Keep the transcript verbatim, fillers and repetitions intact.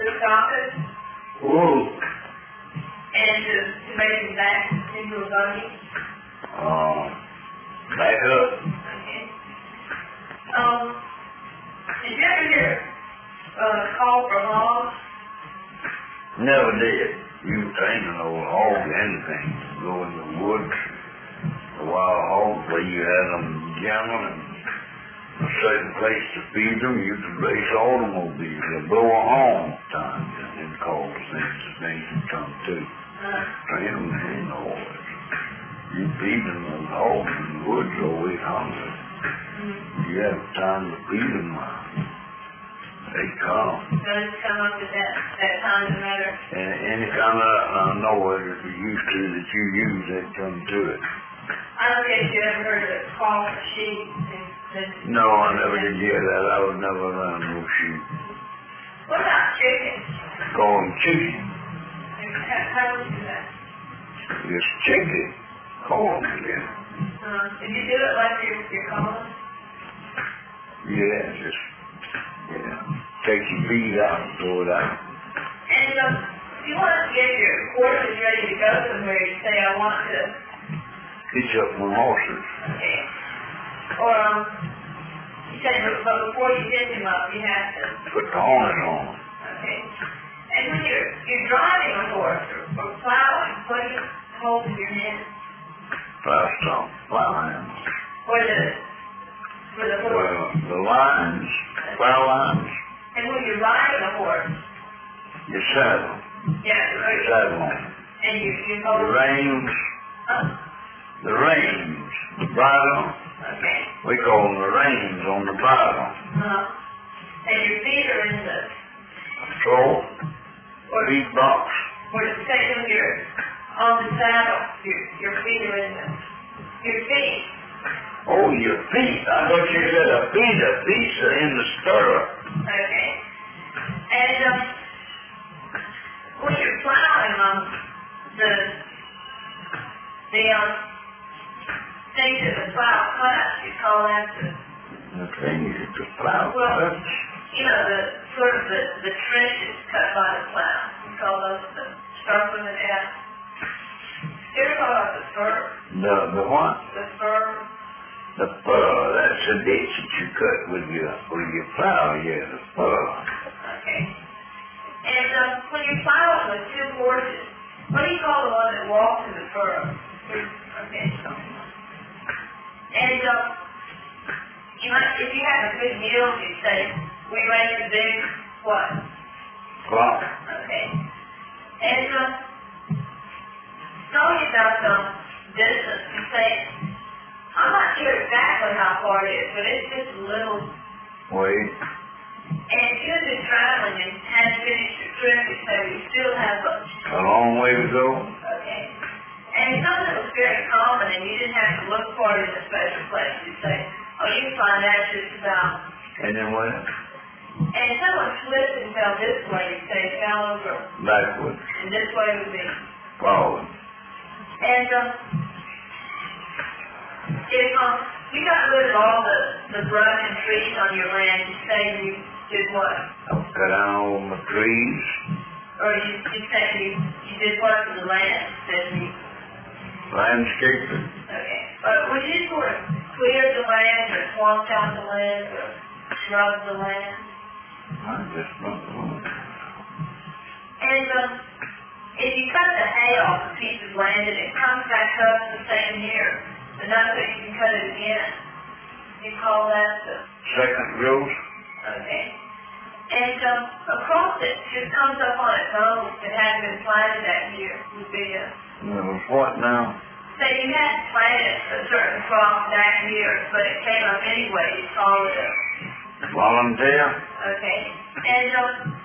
stop it Whoa. and to, to make it back into a buggy. Uh, back up. Okay. Um, did you ever hear uh, call for hogs? Never did. You ain't no hog anything. Go in the woods, the wild hogs where you had them jamming and a certain place to feed them. You could race automobiles or blow a horn times and call things as things would come to. Uh, Train them in the horse. You feed them those hogs in the woods always hungry. mm-hmm. You have time to feed them. They come. Does it come up at that, that time no matter? And any kind of uh, noise that you used to that you use, they come to it. I don't know if you ever heard of the call for sheep. And, and, No, I never did hear that. I was never around no sheep. What about chickens? Call them chicken. How, how would you do that? Just chicken. Call them again. Uh, did you do it like you're, you're calling? Yeah, just, yeah. Take your feet out and throw it out. And um, if you want to get your horses ready to go somewhere, you say, I want to. Hitch up my horses. Okay. Or, um, you said, but before you hitch them up, you have to. Put the harness on. Okay. And when you're, you're driving a horse or, or plowing, what do you hold in your hand? Plow stump. Plow hands. For the, for the horse. Well, the lines. Plow lines. And when you're riding a horse, Your saddle. yeah, Your saddle on. and you, you The hold, reins. uh, The reins. The bridle. okay. We call them the reins on the bridle. Uh, and your feet are in the, Control. or, Feed box. or the second you're on the saddle, your, your feet are in the, your feet. Oh, your feet. I thought you said a feet. A feet are in the stirrup. Okay. And, um, when you're plowing, um, the, the, um, thing that the plow cuts, you call that the, The thing is the plow. Well, That's you know, the, sort of the, the trenches cut by the plow. You call those the circling it out. You ever call that the spur? the, the what? The spur? The fur. That's the ditch that you cut with your, with your plow. Yeah, the fur. Okay. And, um, when you're plowing with two horses, what do you call the one that walks in the furrow? Okay. And, um, you might, if you have a good meal, you say, we raise a big, what? Clock. Okay. And, um, talking about, um, distance, you say, I'm not sure exactly how far it is, but it's just a little, Wait. and if you've been traveling and hadn't finished your trip, you say, we still have a, A long way to go. okay. And something that was very common, and you didn't have to look for it in a special place. You say, oh, you can find that just about. And then what? And if someone slipped and fell this way, you say, fell over, Backwards. and this way would be. Forward. And, um, if, um, you got rid of all the, the brush and trees on your land, you say you did what? Cut down all my trees. Or you, you say you, you did what to the land, that you. Landscaping. Okay. But would you sort of clear the land or swamp out the land or shrub the land? I just don't know. And um, if you cut the hay off a piece of land and it comes back up the same year, another way you can cut it again, you call that the... Second growth. Okay. And um, across it just comes up on its own that hadn't been planted that year would be a... No, what now? Say you hadn't planted a certain crop that year, but it came up anyway, you call it a... Volunteer. Okay. And um,